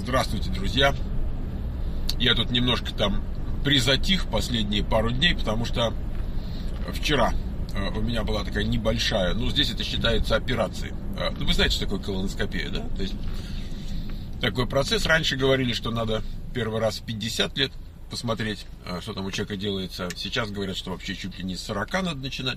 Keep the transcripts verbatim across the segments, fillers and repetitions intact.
Здравствуйте, друзья. Я тут немножко там призатих последние пару дней, потому что вчера у меня была такая небольшая, ну здесь это считается операцией. Ну, вы знаете, что такое колоноскопия, да? То есть такой процесс. Раньше говорили, что надо первый раз в пятьдесят лет посмотреть, что там у человека делается. Сейчас говорят, что вообще чуть ли не с сорока надо начинать.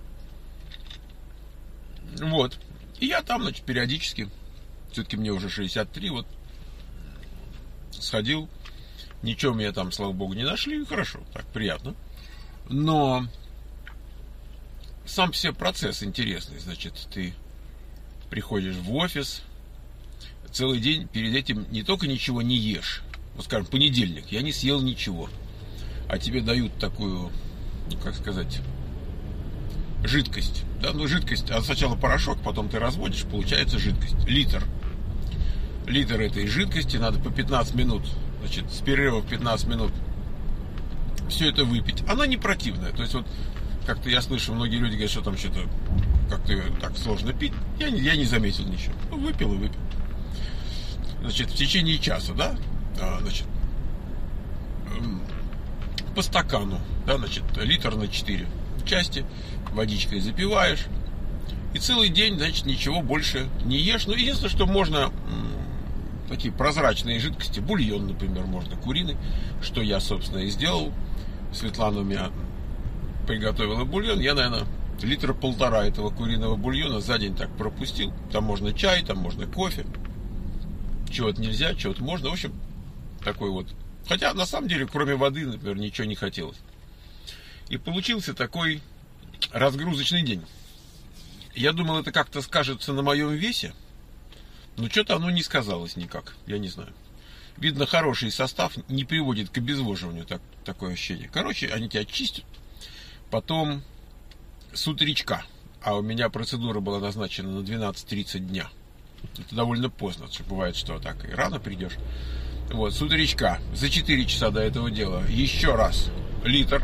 Вот. И я там, значит, периодически, все-таки мне уже шестьдесят три, вот, сходил. Ничего меня там, слава богу, не нашли. Хорошо, так, приятно. Но сам все процесс интересный. Значит, ты приходишь в офис, целый день перед этим не только ничего не ешь. Вот, скажем, понедельник, я не съел ничего. А тебе дают такую, ну, как сказать, жидкость. Да, ну, жидкость, а сначала порошок, потом ты разводишь, получается жидкость. Литр. Литр этой жидкости надо по пятнадцать минут, значит, с перерыва в пятнадцать минут все это выпить. Она не противная. То есть, вот, как-то я слышу, многие люди говорят, что там что-то как-то так сложно пить. Я не, я не заметил ничего. Ну, выпил и выпил. Значит, в течение часа, да, а, значит, по стакану, да, значит, литр на четыре части, водичкой запиваешь. И целый день, значит, ничего больше не ешь. Ну, единственное, что можно, такие прозрачные жидкости, бульон, например, можно куриный, что я, собственно, и сделал. Светлана у меня приготовила бульон. Я, наверное, литра полтора этого куриного бульона за день так пропустил. Там можно чай, там можно кофе. Чего-то нельзя, чего-то можно. В общем, такой вот. Хотя, на самом деле, кроме воды, например, ничего не хотелось. И получился такой разгрузочный день. Я думал, это как-то скажется на моем весе. Но что-то оно не сказалось никак. Я не знаю. Видно, хороший состав не приводит к обезвоживанию. Так, такое ощущение. Короче, они тебя чистят. Потом с утречка. А у меня процедура была назначена на двенадцать тридцать дня. Это довольно поздно. Что бывает, что так и рано придешь. Вот, с утречка. За четыре часа до этого дела. Еще раз. Литр.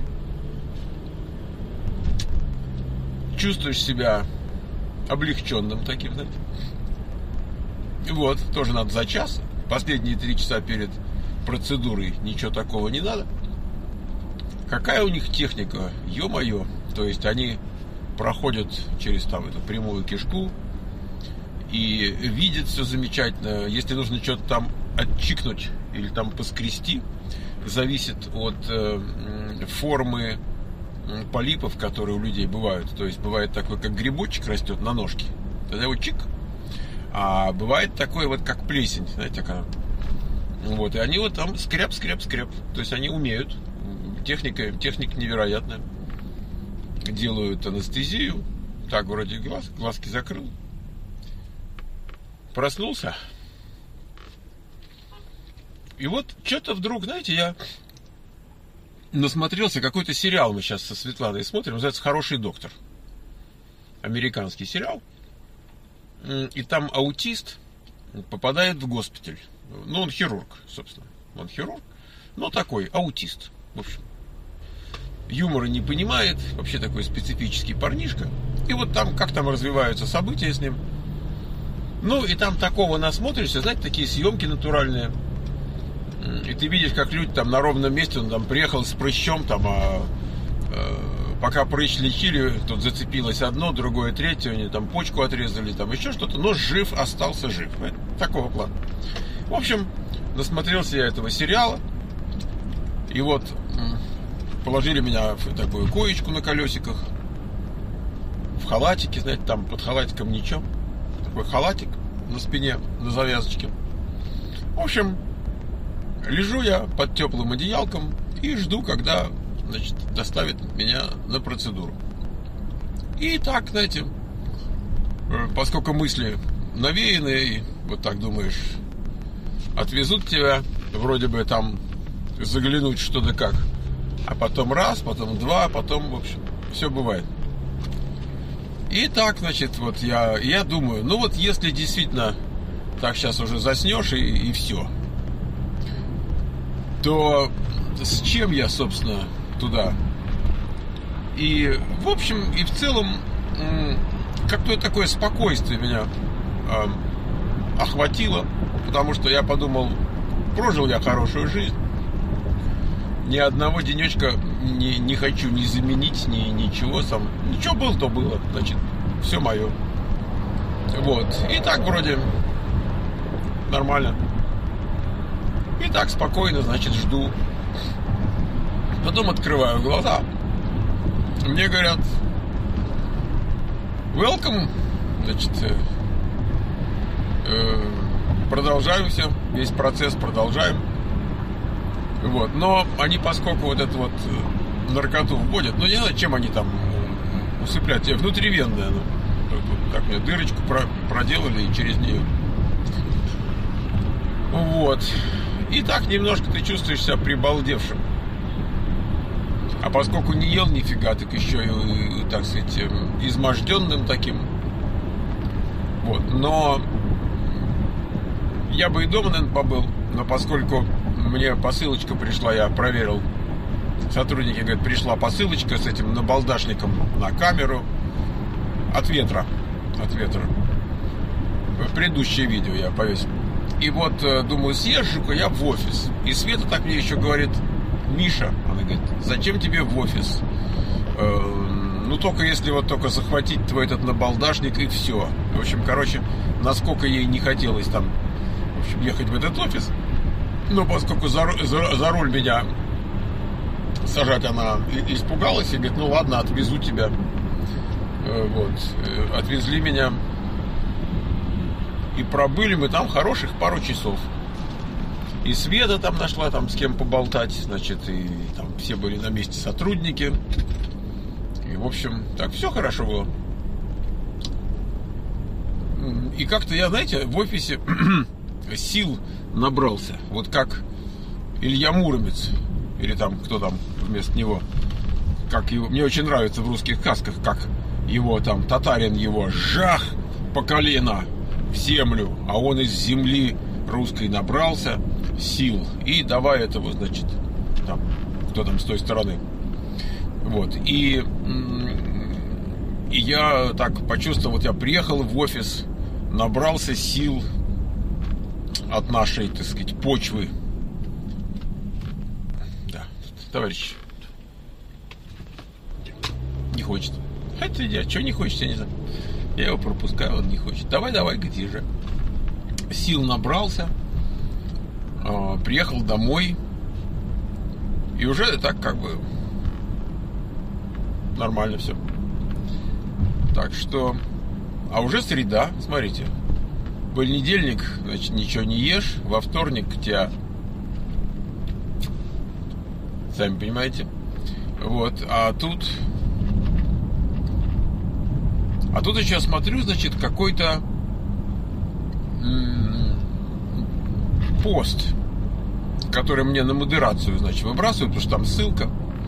Чувствуешь себя облегченным таким, знаете. Вот, тоже надо за час. Последние три часа перед процедурой ничего такого не надо. Какая у них техника, ё-моё. То есть они проходят через там эту прямую кишку и видят все замечательно. Если нужно что-то там отчикнуть или там поскрести, зависит от э, формы полипов, которые у людей бывают. То есть бывает такой, как грибочек растет на ножке. Тогда его чик. А бывает такой вот, как плесень, знаете, как она. Вот, и они вот там скреп, скреп, скреп. То есть они умеют. Техника, техника невероятная. Делают анестезию. Так, вроде глаз, глазки закрыл. Проснулся. И вот что-то вдруг, знаете, я насмотрелся, какой-то сериал мы сейчас со Светланой смотрим, называется «Хороший доктор». Американский сериал. И там аутист попадает в госпиталь. Ну, он хирург, собственно. Он хирург, но такой аутист. В общем, юмора не понимает. Вообще такой специфический парнишка. И вот там, как там развиваются события с ним. Ну, и там такого насмотришься, знаете, такие съемки натуральные. И ты видишь, как люди там на ровном месте, он там приехал с прыщом, там, а, а, пока прыщ лечили, тут зацепилось одно, другое, третье, они там почку отрезали, там еще что-то, но жив остался жив. Это такого плана. В общем, насмотрелся я этого сериала, и вот положили меня в такую коечку на колесиках, в халатике, знаете, там под халатиком ничего, такой халатик на спине, на завязочке. В общем, лежу я под теплым одеялком и жду, когда, значит, доставят меня на процедуру. И так, знаете, поскольку мысли навеяны, и вот так думаешь, отвезут тебя, вроде бы там заглянуть что да как, а потом раз, потом два, потом, в общем, все бывает. И так, значит, вот я, я думаю, ну вот если действительно так сейчас уже заснешь и, и все, то с чем я, собственно, туда? И, в общем, и в целом, как-то такое спокойствие меня э, охватило, потому что я подумал, прожил я хорошую жизнь. Ни одного денечка не, не хочу ни заменить, ни ничего сам. Ничего было, то было. Значит, все мое. Вот. И так вроде нормально. И так спокойно, значит, жду. Потом открываю глаза. Мне говорят: welcome. Значит, э, э, продолжаем все. Весь процесс продолжаем. Вот. Но они, поскольку вот эту вот наркоту вводят, ну не знаю, чем они там усыпляют. Внутривенная, ну, так мне дырочку про- проделали и через нее. Вот. И так немножко ты чувствуешь себя прибалдевшим. А поскольку не ел нифига, так еще и, так сказать, изможденным таким. Вот. Но я бы и дома, наверное, побыл. Но поскольку мне посылочка пришла, я проверил. Сотрудники говорят, пришла посылочка с этим набалдашником на камеру. От ветра. От ветра. Предыдущее видео я повесил. И вот, думаю, съезжу-ка я в офис. И Света так мне еще говорит: Миша, она говорит, зачем тебе в офис? Э, ну, только если вот только захватить твой этот набалдашник и все. В общем, короче, насколько ей не хотелось там, в общем, ехать в этот офис. Но поскольку за, за, за руль меня сажать она испугалась и говорит: ну ладно, отвезу тебя. Э, вот. Э, отвезли меня. И пробыли мы там хороших пару часов. И Света там нашла, там с кем поболтать, значит, и там все были на месте сотрудники. И, в общем, так, все хорошо было. И как-то я, знаете, в офисе сил набрался. Вот как Илья Муромец, или там, кто там вместо него. Как его, мне очень нравится в русских сказках, как его там, татарин его жах по колено в землю, а он из земли русской набрался сил и давай этого, значит, там, кто там с той стороны. Вот. И, и я так почувствовал, вот я приехал в офис, набрался сил от нашей, так сказать, почвы. Да, товарищ. Не хочет. Хотя я, что не хочет, я не знаю. Я его пропускаю, он не хочет. Давай, давай, где же? Сил набрался, э, приехал домой. И уже так как бы нормально все. Так что... А уже среда, смотрите. В понедельник, значит, ничего не ешь. Во вторник тебя... Сами понимаете. Вот, а тут... А тут я сейчас смотрю, значит, какой-то м- пост, который мне на модерацию, значит, выбрасывают, потому что там ссылка.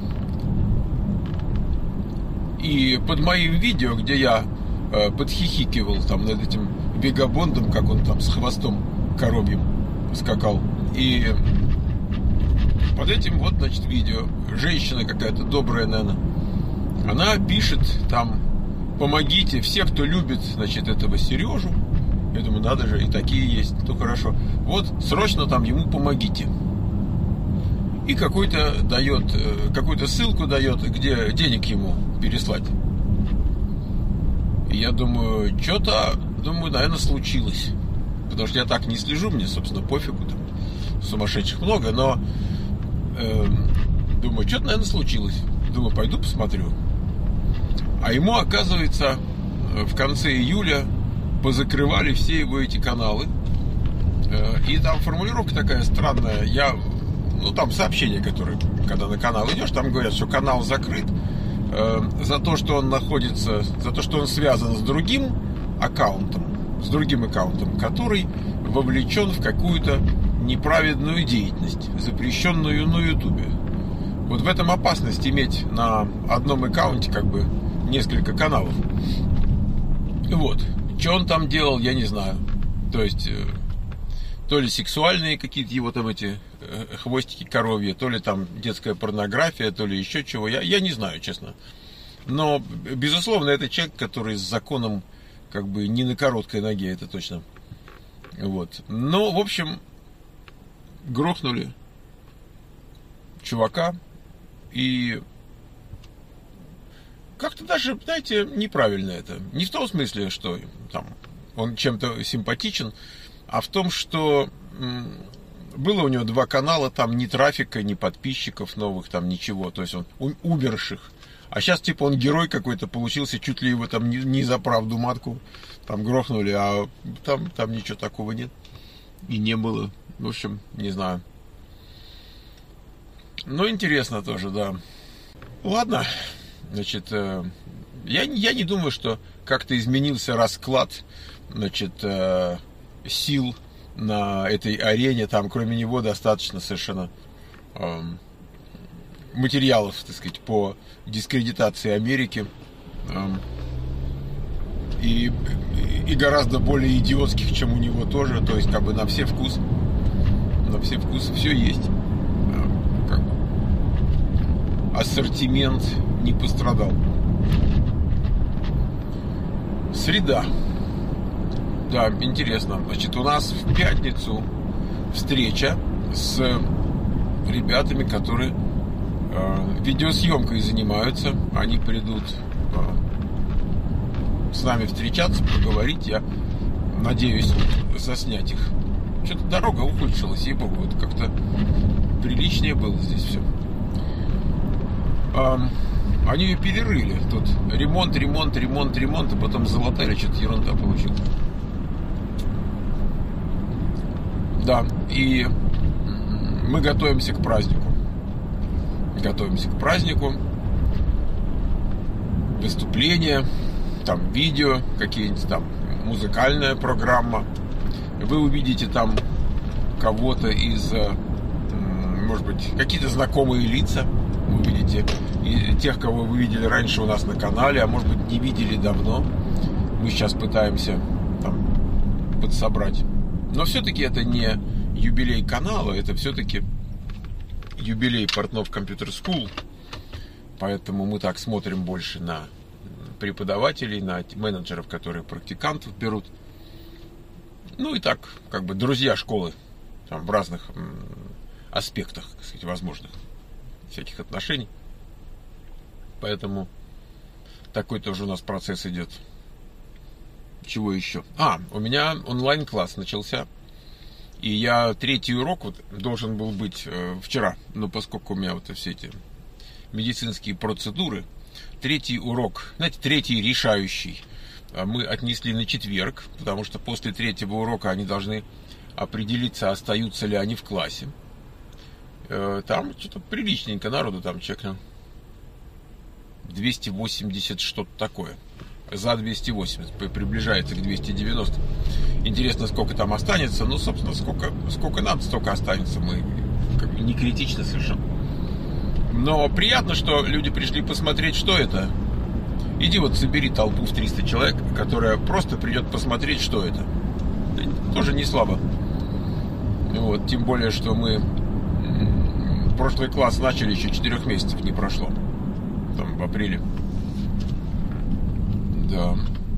И под моим видео, где я э, подхихикивал там над этим Вегабондом, как он там с хвостом коровьим скакал. И под этим вот, значит, видео женщина какая-то добрая, наверное, она пишет там: помогите, все, кто любит, значит, этого Сережу. Я думаю, надо же, и такие есть, то хорошо. Вот, срочно там ему помогите. И какой-то дает, какую-то ссылку дает, где денег ему переслать. И я думаю, что-то, думаю, наверное, случилось. Потому что я так не слежу, мне, собственно, пофигу, там сумасшедших много, но э, думаю, что-то, наверное, случилось. Думаю, пойду посмотрю. А ему, оказывается, в конце июля позакрывали все его эти каналы. И там формулировка такая странная. Я, ну, там сообщения, которые, когда на канал идешь, там говорят, что канал закрыт за то, что он находится, за то, что он связан с другим аккаунтом, с другим аккаунтом, который вовлечен в какую-то неправедную деятельность, запрещенную на Ютубе. Вот в этом опасность иметь на одном аккаунте как бы несколько каналов. Вот. Что он там делал, я не знаю. То есть, э, то ли сексуальные какие-то его там эти э, хвостики коровьи, то ли там детская порнография, то ли еще чего. Я, я не знаю, честно. Но, безусловно, это человек, который с законом как бы не на короткой ноге, это точно. Вот. Но, в общем, грохнули чувака, и как-то даже, знаете, неправильно это. Не в том смысле, что там он чем-то симпатичен, а в том, что было у него два канала, там ни трафика, ни подписчиков новых, там ничего, то есть он умерших. А сейчас типа он герой какой-то получился, чуть ли его там не, не за правду матку там грохнули, а там, там ничего такого нет. И не было. В общем, не знаю. Ну, интересно тоже, да. Ладно. Значит, я, я не думаю, что как-то изменился расклад, значит, сил на этой арене. Там, кроме него, достаточно совершенно материалов, так сказать, по дискредитации Америки. И, и гораздо более идиотских, чем у него тоже. То есть, как бы на все вкусы. На все вкусы все есть. Как бы ассортимент не пострадал. Среда. Да, интересно. Значит, у нас в пятницу встреча с ребятами, которые э, видеосъемкой занимаются. Они придут э, с нами встречаться, поговорить. Я надеюсь заснять их. Что-то дорога ухудшилась, ей-богу. Вот как-то приличнее было здесь все. Э, они ее перерыли. Тут ремонт, ремонт, ремонт, ремонт, а потом залатали, что-то ерунда получилась. Да, и мы готовимся к празднику. Готовимся к празднику. Выступления, там видео, какие-нибудь там музыкальная программа. Вы увидите там кого-то из, может быть, какие-то знакомые лица. Вы увидите и тех, кого вы видели раньше у нас на канале, а может быть не видели давно. Мы сейчас пытаемся там подсобрать. Но все-таки это не юбилей канала, это все-таки юбилей Портнов Computer School. Поэтому мы так смотрим больше на преподавателей, на менеджеров, которые практикантов берут. Ну и так, как бы друзья школы, там, в разных аспектах, так сказать, возможных всяких отношений. Поэтому такой тоже у нас процесс идет. Чего еще? А, у меня онлайн-класс начался. И я третий урок вот должен был быть э, вчера. Но поскольку у меня вот все эти медицинские процедуры, третий урок, знаете, третий решающий, мы отнесли на четверг, потому что после третьего урока они должны определиться, остаются ли они в классе. Э, там что-то приличненько народу, там человек двести восемьдесят, что-то такое. За двести восемьдесят, приближается к двести девяносто. Интересно, сколько там останется. Ну, собственно, сколько, сколько надо, столько останется. Мы как бы не критично совершенно. Но приятно, что люди пришли посмотреть, что это. Иди вот собери толпу в триста человек, которая просто придет посмотреть, что это. Тоже не слабо. Вот, тем более, что мы прошлый класс начали, еще четырех месяцев не прошло. Там в апреле. Да.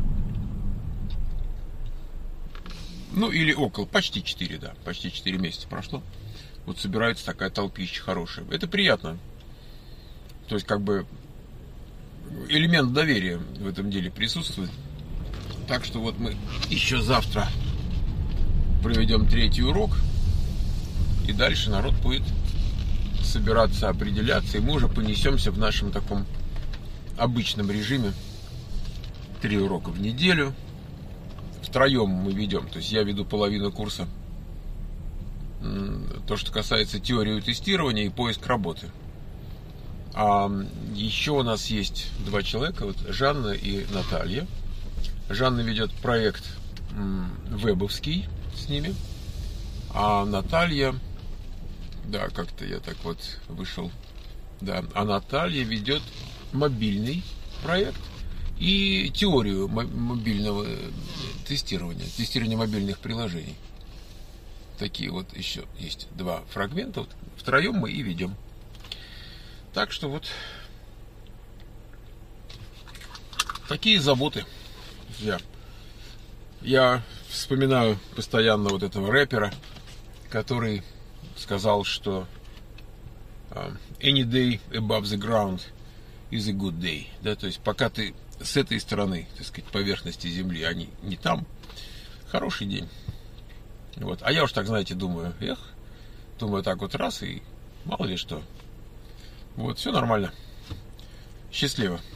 Ну, или около, почти четыре, да. Почти четыре месяца прошло. Вот собирается такая толпища хорошая. Это приятно. То есть, как бы, элемент доверия в этом деле присутствует. Так что вот мы еще завтра проведем третий урок. И дальше народ будет собираться, определяться. И мы уже понесемся в нашем таком обычном режиме. Три урока в неделю. Втроем мы ведем. То есть я веду половину курса. То, что касается теории тестирования и поиск работы. А еще у нас есть два человека. Вот Жанна и Наталья. Жанна ведет проект вебовский с ними. А Наталья... Да, как-то я так вот вышел. Да. А Наталья ведет мобильный проект. И теорию мобильного тестирования, тестирования мобильных приложений. Такие вот еще есть два фрагмента. Вот втроем мы и ведем. Так что вот такие заботы. Я, я вспоминаю постоянно вот этого рэпера, который сказал, что any day above the ground is a good day. Да, то есть пока ты с этой стороны, так сказать, поверхности Земли, а не, не там, хороший день. Вот. А я уж так, знаете, думаю, эх, думаю так вот раз и мало ли что. Вот, все нормально. Счастливо.